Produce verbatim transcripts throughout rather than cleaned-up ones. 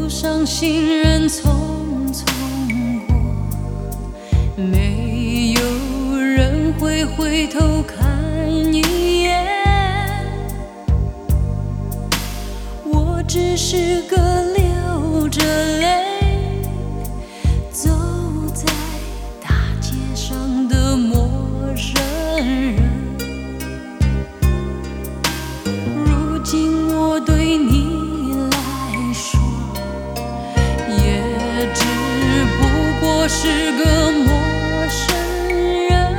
上行人匆匆过，没有人会回头看一眼。我只是个流着泪走在大街上的陌生人。如今我对你来说，也只不过是个陌生人。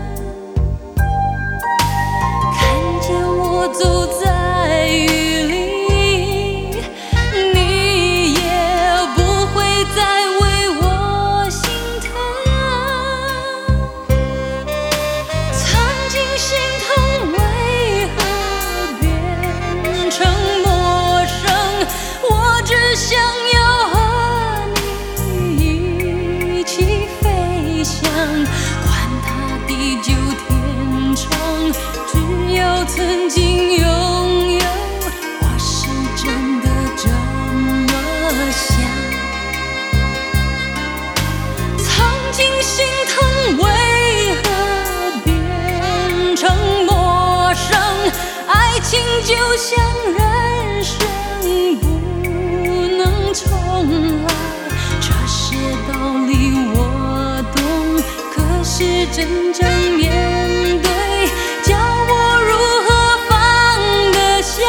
看见我走在雨里，你也不会再为我心疼。曾经心疼为何变成陌生，我只想要和你一起飞翔，管它地久天长，只要曾经拥有，我是真的这么想。曾经心疼为何变成陌生，爱情就像人生不能重来，这些道理我懂，可是真正面对，叫我如何放得下。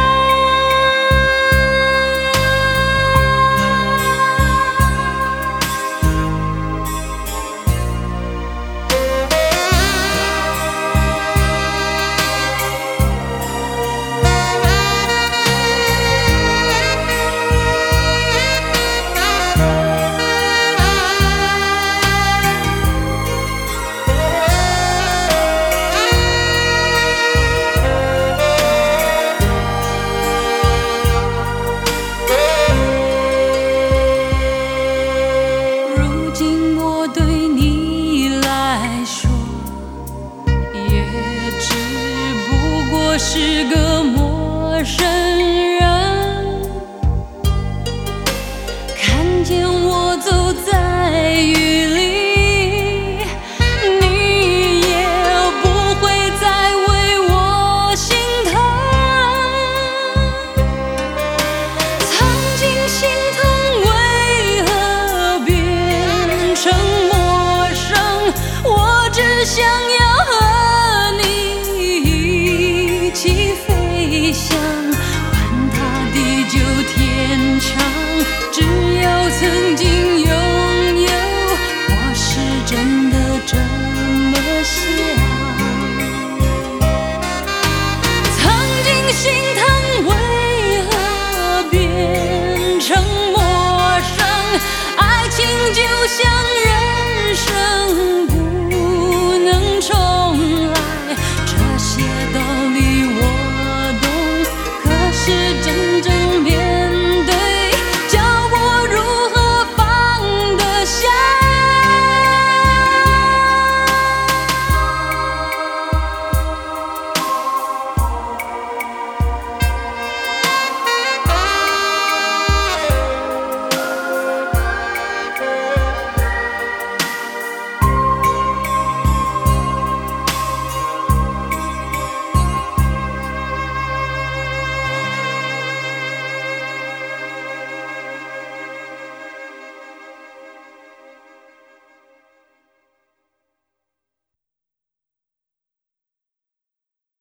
如今我对你来说，也只不过是个陌生人。看见我走在雨里，你也不会再为我心疼。曾经心疼为何变成陌生，我只想要和你一起飞翔，管它地久天长，只要曾经拥有，我是真的这么想。曾经心疼为何变成陌生，爱情就像